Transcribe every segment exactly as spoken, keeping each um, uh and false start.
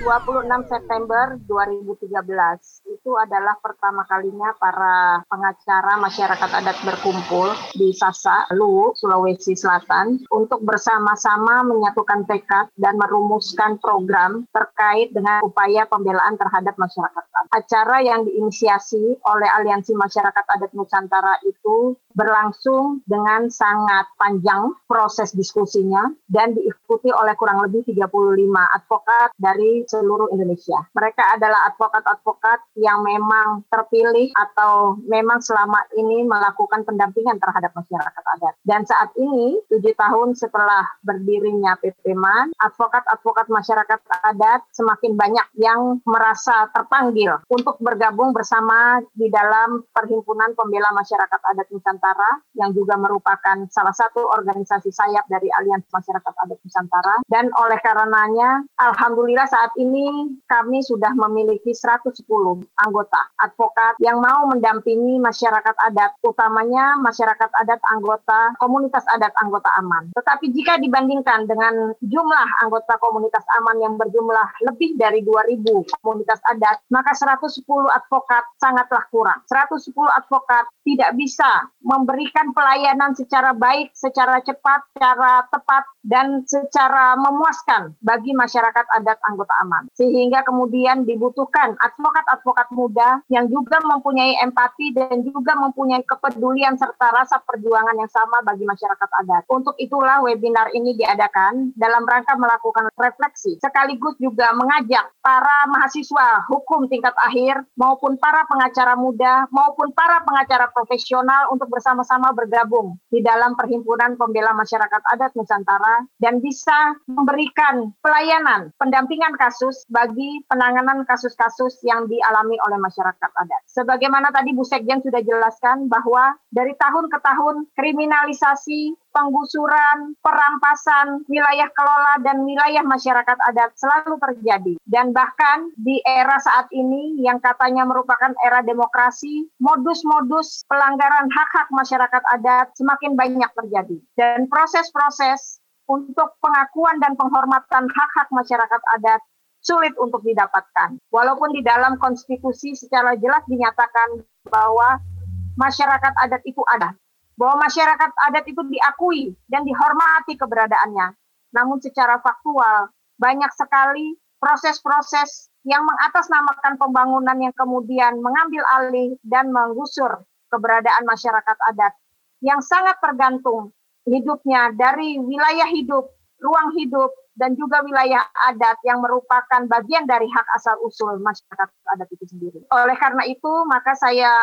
dua puluh enam September dua ribu tiga belas itu adalah pertama kalinya para pengacara masyarakat adat berkumpul di Sasa, Luwu, Sulawesi Selatan untuk bersama-sama menyatukan tekad dan merumuskan program terkait dengan upaya pembelaan terhadap masyarakat adat. Acara yang diinisiasi oleh Aliansi Masyarakat Adat Nusantara itu berlangsung dengan sangat panjang proses diskusinya dan diikuti oleh kurang lebih tiga puluh lima advokat dari seluruh Indonesia. Mereka adalah advokat-advokat yang memang terpilih atau memang selama ini melakukan pendampingan terhadap masyarakat adat. Dan saat ini, tujuh tahun setelah berdirinya P P M A N, advokat-advokat masyarakat adat semakin banyak yang merasa terpanggil untuk bergabung bersama di dalam Perhimpunan Pembela Masyarakat Adat Nusantara yang juga merupakan salah satu organisasi sayap dari Aliansi Masyarakat Adat Nusantara. Dan oleh karenanya, alhamdulillah saat ini kami sudah memiliki seratus sepuluh anggota advokat yang mau mendampingi masyarakat adat, utamanya masyarakat adat anggota komunitas adat anggota aman. Tetapi jika dibandingkan dengan jumlah anggota komunitas aman yang berjumlah lebih dari dua ribu komunitas adat, maka seratus sepuluh advokat sangatlah kurang. seratus sepuluh advokat tidak bisa memberikan pelayanan secara baik, secara cepat, secara tepat, dan secara memuaskan bagi masyarakat adat anggota aman. Sehingga kemudian dibutuhkan advokat-advokat muda yang juga mempunyai empati dan juga mempunyai kepedulian serta rasa perjuangan yang sama bagi masyarakat adat. Untuk itulah webinar ini diadakan dalam rangka melakukan refleksi, sekaligus juga mengajak para mahasiswa hukum tingkat akhir maupun para pengacara muda maupun para pengacara profesional untuk bersama-sama bergabung di dalam Perhimpunan Pembela Masyarakat Adat Nusantara dan bisa memberikan pelayanan pendampingan kasus bagi penanganan kasus-kasus yang dialami oleh masyarakat adat. Sebagaimana tadi Bu Sekjen sudah jelaskan bahwa dari tahun ke tahun kriminalisasi, penggusuran, perampasan wilayah kelola dan wilayah masyarakat adat selalu terjadi. Dan bahkan di era saat ini yang katanya merupakan era demokrasi, modus-modus pelanggaran hak-hak masyarakat adat semakin banyak terjadi. Dan proses-proses untuk pengakuan dan penghormatan hak-hak masyarakat adat sulit untuk didapatkan. Walaupun di dalam konstitusi secara jelas dinyatakan bahwa masyarakat adat itu ada, bahwa masyarakat adat itu diakui dan dihormati keberadaannya. Namun secara faktual, banyak sekali proses-proses yang mengatasnamakan pembangunan yang kemudian mengambil alih dan menggusur keberadaan masyarakat adat yang sangat tergantung hidupnya dari wilayah hidup, ruang hidup, dan juga wilayah adat yang merupakan bagian dari hak asal-usul masyarakat adat itu sendiri. Oleh karena itu, maka saya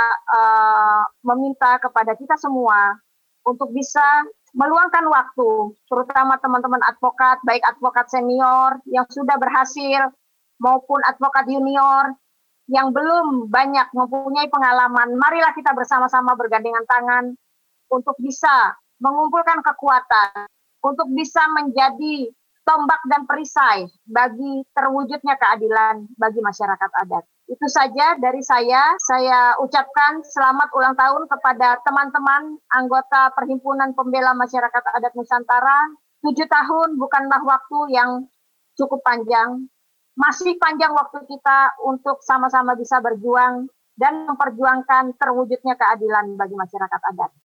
uh, meminta kepada kita semua untuk bisa meluangkan waktu, terutama teman-teman advokat, baik advokat senior yang sudah berhasil maupun advokat junior yang belum banyak mempunyai pengalaman. Marilah kita bersama-sama bergandengan tangan untuk bisa mengumpulkan kekuatan, untuk bisa menjadi tombak dan perisai bagi terwujudnya keadilan bagi masyarakat adat. Itu saja dari saya. Saya ucapkan selamat ulang tahun kepada teman-teman anggota Perhimpunan Pembela Masyarakat Adat Nusantara. Tujuh tahun bukanlah waktu yang cukup panjang. Masih panjang waktu kita untuk sama-sama bisa berjuang dan memperjuangkan terwujudnya keadilan bagi masyarakat adat.